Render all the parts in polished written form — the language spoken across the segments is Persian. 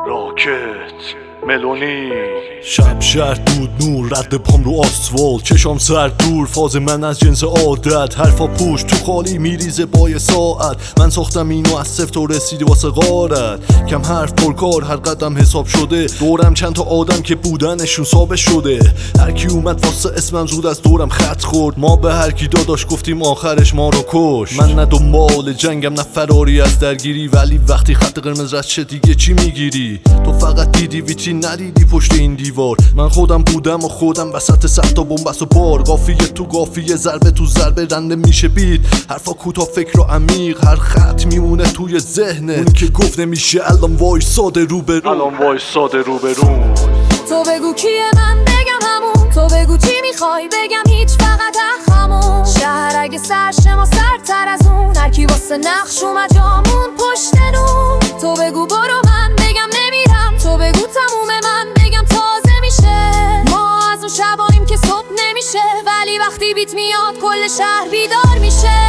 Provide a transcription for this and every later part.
راکت ملونی شب شهر دود نور رد پام رو آسفالت چشام سر دور فاز من از جنس عادت حرفا پوش تو خالی میریزه بای ساعت من ساختم اینو از صفر تو رسیدی واسه غارت کم حرف پرکار هر قدم حساب شده دورم چند تا آدم که بودنشون ثابت شده هر کی اومد واسه اسمم زود از دورم خط خورد ما به هر کی داداش گفتیم آخرش ما رو کش من نه دنبال جنگم نه فراری از درگیری ولی وقتی خط قرمز رد شه دیگه چی میگیری تو فقط دیدی ویترین ندیدی پشت این دیوار من خودم بودم و خودم وسط صد تا بنبست و بار قافیه تو قافیه ضربه تو ضربه رنده میشه بیت حرفا کوتاه فکر و عمیق هر خط میمونه توی ذهنه اون که گفت نمیشه الان وایساده روبرو تو بگو کیه من بگم همون تو بگو چی میخوای بگم هیچ فقط همون شهر اگه سرشه ما سرتر از اون هر کی واسه نقش اومد جامون پشت نون تو بگو برو من بگم نمیرم تو بگو تموم من بگم تازه میشه ما از اون شباییم که صبح نمیشه ولی وقتی بیت میاد کل شهر بیدار میشه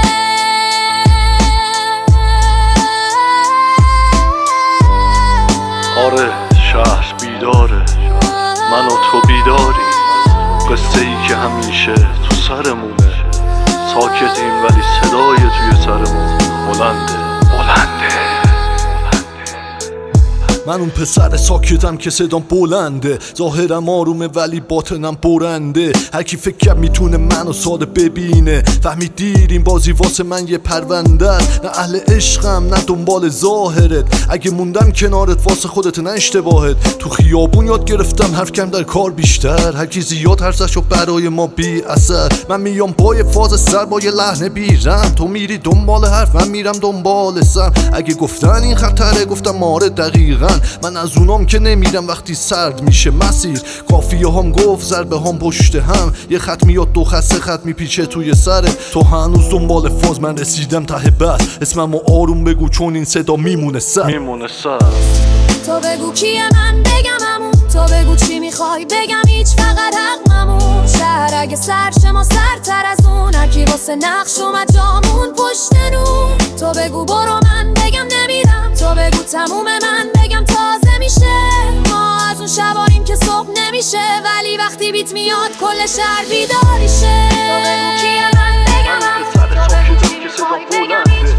آره شهر بیداره من و تو بیداری قصه ای که همیشه تو سرمونه ساکتیم ولی صدای توی سرمون بلنده من اون پسر ساکتم که صدام بلنده ظاهرم آرومه ولی باطنم برنده هر کی فکر کرد میتونه منو ساده ببینه فهمید دیر این بازی واسه من یه پرونده است نه اهل عشقم نه دنبال ظاهرت اگه موندم کنارت واسه خودت نه اشتباهت تو خیابون یاد گرفتم حرف کم در کار بیشتر هر کی زیاد حرفشو برای ما بی اثر من میام پای فاز سر با یه لحن بیرم تو میری دنبال حرف من میرم دنبال سر اگه گفتن این خطره گفتم آره دقیقاً من از اونام که نمیرم وقتی سرد میشه مسیر کافیه هم گفت ضربه هم پشت هم یه خط میاد دو خط سه خط میپیچه توی سرت تو هنوز دنبال فاز من رسیدم ته بس اسممو آروم بگو چون این صدا میمونه سر تو بگو کیه من بگم همون تو بگو چی میخوای بگم هیچ فقط حقمون شهر اگه سرشه ما سرتر از اون هر کی واسه نقش اومد جامون پشت نون تو بگو برو من بگم نمیرم تو بگو تموم من بگم تازه میشه ما از اون شباییم که صبح نمیشه ولی وقتی بیت میاد کل شهر بیداریشه تو بگو کیه من بگم همون تو بگو چی میخوای بگم هیچ